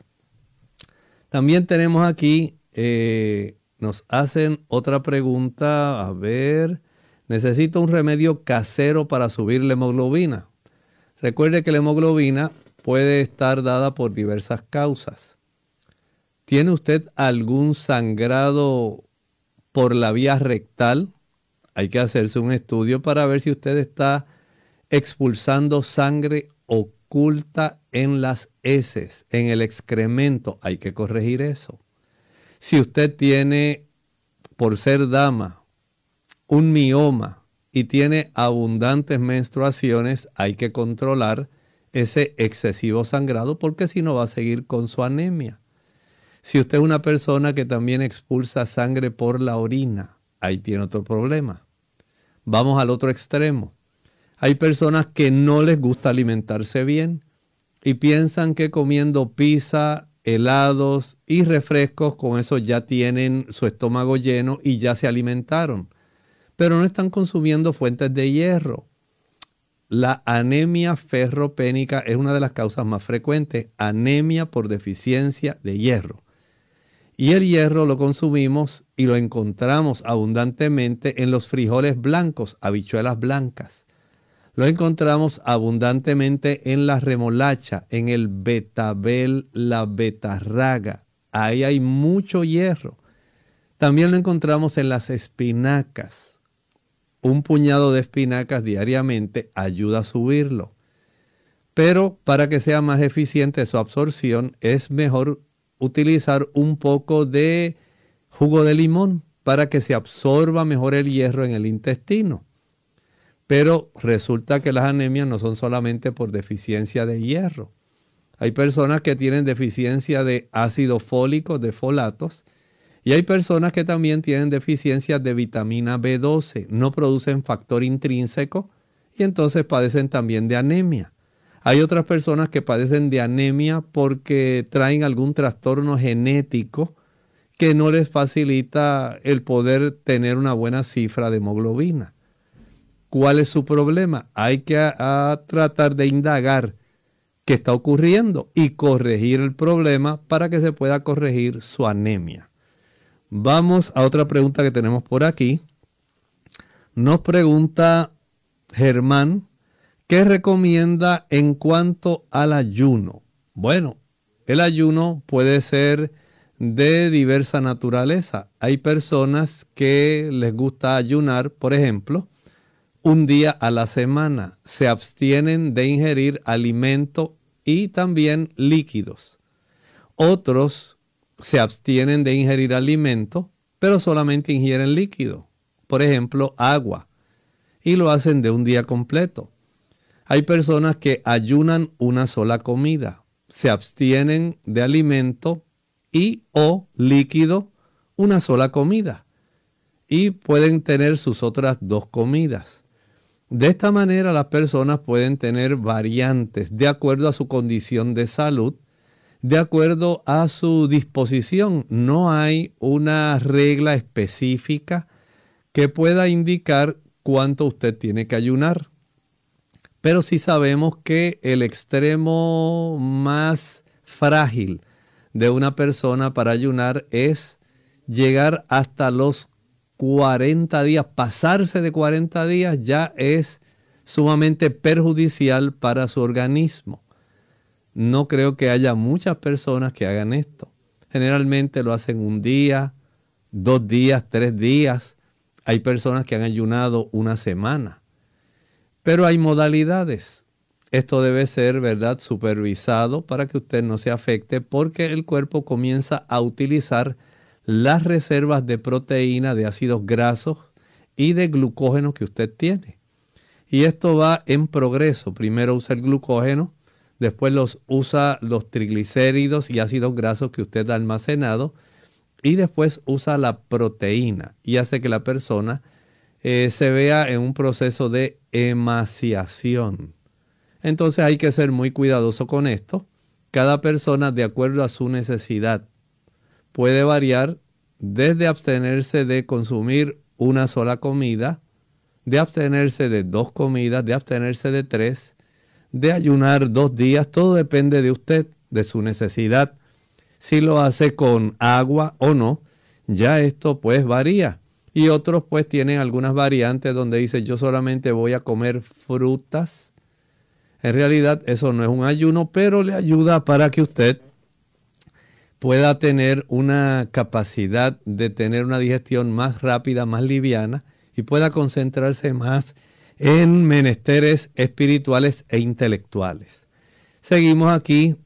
[SPEAKER 2] También tenemos aquí, nos hacen otra pregunta. A ver, necesito un remedio casero para subir la hemoglobina. Recuerde que la hemoglobina puede estar dada por diversas causas. ¿Tiene usted algún sangrado por la vía rectal? Hay que hacerse un estudio para ver si usted está expulsando sangre oculta en las heces, en el excremento. Hay que corregir eso. Si usted tiene, por ser dama, un mioma y tiene abundantes menstruaciones, hay que controlar ese excesivo sangrado, porque si no va a seguir con su anemia. Si usted es una persona que también expulsa sangre por la orina, ahí tiene otro problema. Vamos al otro extremo. Hay personas que no les gusta alimentarse bien y piensan que comiendo pizza, helados y refrescos, con eso ya tienen su estómago lleno y ya se alimentaron. Pero no están consumiendo fuentes de hierro. La anemia ferropénica es una de las causas más frecuentes, anemia por deficiencia de hierro. Y el hierro lo consumimos y lo encontramos abundantemente en los frijoles blancos, habichuelas blancas. Lo encontramos abundantemente en la remolacha, en el betabel, la betarraga. Ahí hay mucho hierro. También lo encontramos en las espinacas. Un puñado de espinacas diariamente ayuda a subirlo. Pero para que sea más eficiente su absorción, es mejor utilizar un poco de jugo de limón para que se absorba mejor el hierro en el intestino. Pero resulta que las anemias no son solamente por deficiencia de hierro. Hay personas que tienen deficiencia de ácido fólico, de folatos, y hay personas que también tienen deficiencias de vitamina B12, no producen factor intrínseco y entonces padecen también de anemia. Hay otras personas que padecen de anemia porque traen algún trastorno genético que no les facilita el poder tener una buena cifra de hemoglobina. ¿Cuál es su problema? Hay que tratar de indagar qué está ocurriendo y corregir el problema para que se pueda corregir su anemia. Vamos a otra pregunta que tenemos por aquí. Nos pregunta Germán, ¿qué recomienda en cuanto al ayuno? Bueno, el ayuno puede ser de diversa naturaleza. Hay personas que les gusta ayunar, por ejemplo, un día a la semana. Se abstienen de ingerir alimento y también líquidos. Otros se abstienen de ingerir alimento, pero solamente ingieren líquido, por ejemplo, agua, y lo hacen de un día completo. Hay personas que ayunan una sola comida, se abstienen de alimento y o líquido una sola comida, y pueden tener sus otras 2 comidas. De esta manera las personas pueden tener variantes de acuerdo a su condición de salud, de acuerdo a su disposición. No hay una regla específica que pueda indicar cuánto usted tiene que ayunar. Pero sí sabemos que el extremo más frágil de una persona para ayunar es llegar hasta los 40 días. Pasarse de 40 días ya es sumamente perjudicial para su organismo. No creo que haya muchas personas que hagan esto. Generalmente lo hacen un día, 2 días, 3 días. Hay personas que han ayunado una semana. Pero hay modalidades. Esto debe ser, ¿verdad?, supervisado para que usted no se afecte, porque el cuerpo comienza a utilizar las reservas de proteína, de ácidos grasos y de glucógeno que usted tiene. Y esto va en progreso. Primero usa el glucógeno, después usa los triglicéridos y ácidos grasos que usted ha almacenado, y después usa la proteína y hace que la persona se vea en un proceso de emaciación. Entonces hay que ser muy cuidadoso con esto. Cada persona, de acuerdo a su necesidad, puede variar desde abstenerse de consumir una sola comida, de abstenerse de 2 comidas, de abstenerse de 3, de ayunar 2 días. Todo depende de usted, de su necesidad. Si lo hace con agua o no, ya esto pues varía. Y otros pues tienen algunas variantes donde dice yo solamente voy a comer frutas. En realidad eso no es un ayuno, pero le ayuda para que usted pueda tener una capacidad de tener una digestión más rápida, más liviana, y pueda concentrarse más en menesteres espirituales e intelectuales. Seguimos aquí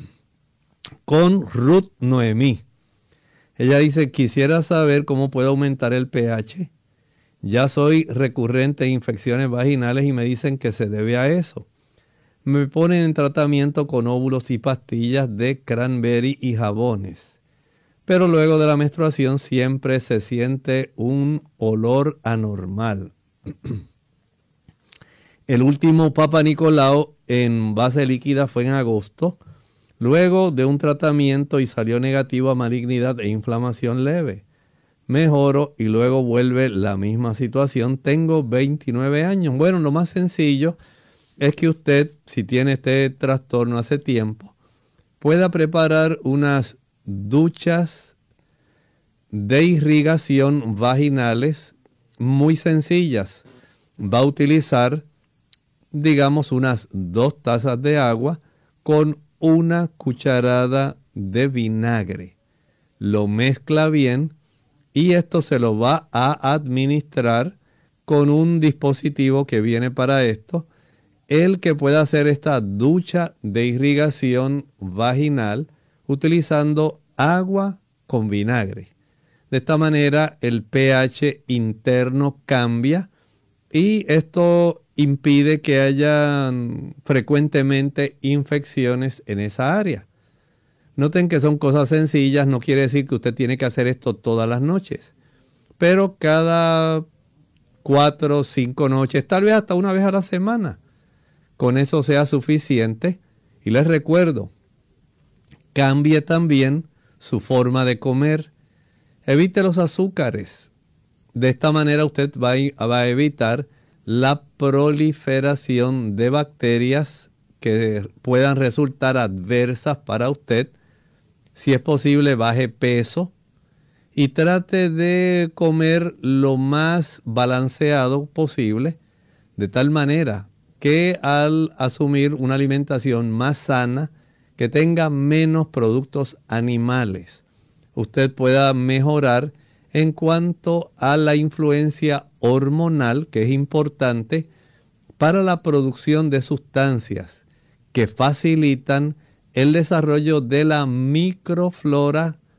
[SPEAKER 2] con Ruth Noemí. Ella dice, quisiera saber cómo puedo aumentar el pH. Ya soy recurrente a infecciones vaginales y me dicen que se debe a eso. Me ponen en tratamiento con óvulos y pastillas de cranberry y jabones. Pero luego de la menstruación siempre se siente un olor anormal. El último Papa Nicolau en base líquida fue en agosto, luego de un tratamiento, y salió negativo a malignidad e inflamación leve. Mejoro y luego vuelve la misma situación. Tengo 29 años. Bueno, lo más sencillo es que usted, si tiene este trastorno hace tiempo, pueda preparar unas duchas de irrigación vaginales muy sencillas. Va a utilizar, digamos, unas 2 tazas de agua con 1 cucharada de vinagre. Lo mezcla bien y esto se lo va a administrar con un dispositivo que viene para esto. El que pueda hacer esta ducha de irrigación vaginal utilizando agua con vinagre. De esta manera el pH interno cambia y esto impide que haya frecuentemente infecciones en esa área. Noten que son cosas sencillas, no quiere decir que usted tiene que hacer esto todas las noches, pero cada 4 o 5 noches, tal vez hasta una vez a la semana, con eso sea suficiente. Y les recuerdo, cambie también su forma de comer, evite los azúcares. De esta manera usted va a evitar la proliferación de bacterias que puedan resultar adversas para usted. Si es posible, baje peso y trate de comer lo más balanceado posible, de tal manera que al asumir una alimentación más sana, que tenga menos productos animales, usted pueda mejorar en cuanto a la influencia hormonal, que es importante para la producción de sustancias que facilitan el desarrollo de la microflora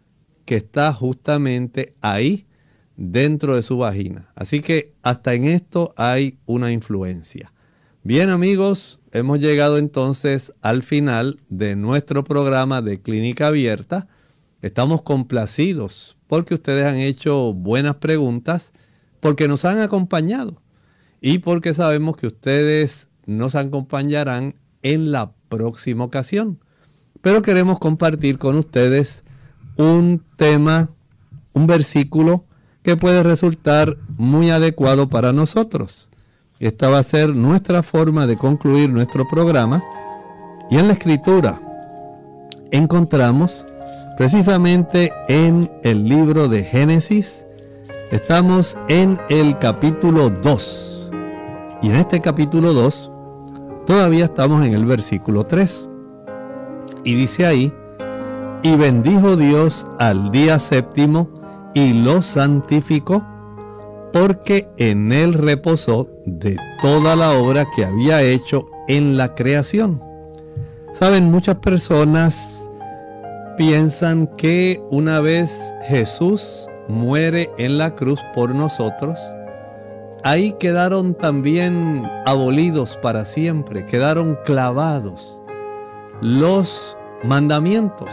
[SPEAKER 2] que está justamente ahí dentro de su vagina. Así que hasta en esto hay una influencia. Bien, amigos, hemos llegado entonces al final de nuestro programa de Clínica Abierta. Estamos complacidos porque ustedes han hecho buenas preguntas, porque nos han acompañado y porque sabemos que ustedes nos acompañarán en la próxima ocasión. Pero queremos compartir con ustedes un tema, un versículo que puede resultar muy adecuado para nosotros. Esta va a ser nuestra forma de concluir nuestro programa. Y en la Escritura encontramos precisamente en el libro de Génesis, estamos en el capítulo 2. Y en este capítulo 2 todavía estamos en el versículo 3. Y dice ahí: y bendijo Dios al día séptimo y lo santificó, porque en él reposó de toda la obra que había hecho en la creación. Saben, muchas personas piensan que una vez Jesús muere en la cruz por nosotros, ahí quedaron también abolidos para siempre, quedaron clavados los mandamientos.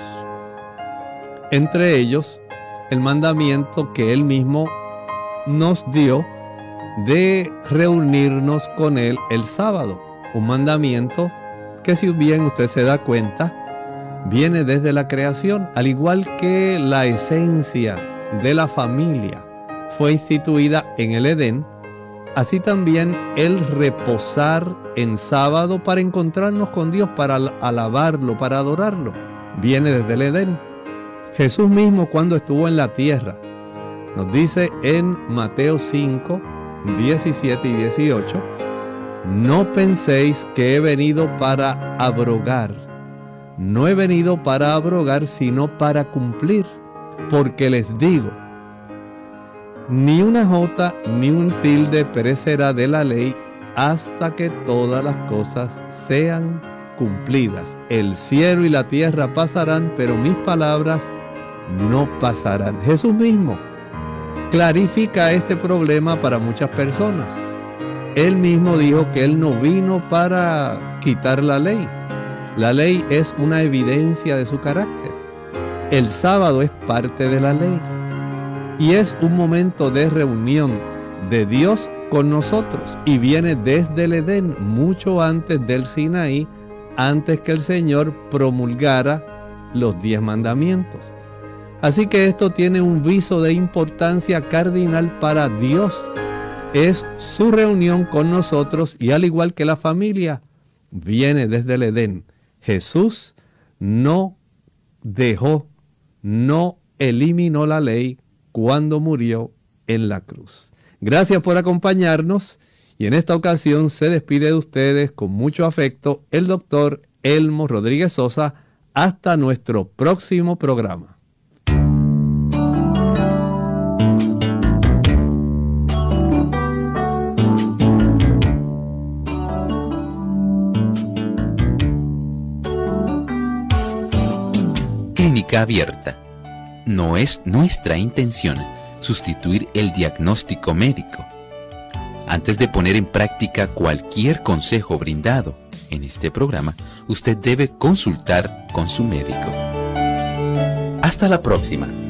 [SPEAKER 2] Entre ellos, el mandamiento que Él mismo nos dio de reunirnos con Él el sábado. Un mandamiento que, si bien usted se da cuenta, viene desde la creación, al igual que la esencia de la familia fue instituida en el Edén. Así también el reposar en sábado para encontrarnos con Dios, para alabarlo, para adorarlo, viene desde el Edén. Jesús mismo, cuando estuvo en la tierra, nos dice en Mateo 5, 17 y 18, no penséis que he venido para abrogar. No he venido para abrogar, sino para cumplir. Porque les digo, ni una jota ni un tilde perecerá de la ley hasta que todas las cosas sean cumplidas. El cielo y la tierra pasarán, pero mis palabras no pasarán. Jesús mismo clarifica este problema para muchas personas. Él mismo dijo que Él no vino para quitar la ley. La ley es una evidencia de su carácter. El sábado es parte de la ley. Y es un momento de reunión de Dios con nosotros. Y viene desde el Edén, mucho antes del Sinaí, antes que el Señor promulgara los 10 mandamientos. Así que esto tiene un viso de importancia cardinal para Dios. Es su reunión con nosotros y, al igual que la familia, viene desde el Edén. Jesús no dejó, no eliminó la ley cuando murió en la cruz. Gracias por acompañarnos y en esta ocasión se despide de ustedes con mucho afecto el doctor Elmo Rodríguez Sosa. Hasta nuestro próximo programa.
[SPEAKER 1] Clínica Abierta. No es nuestra intención sustituir el diagnóstico médico. Antes de poner en práctica cualquier consejo brindado en este programa, usted debe consultar con su médico. Hasta la próxima.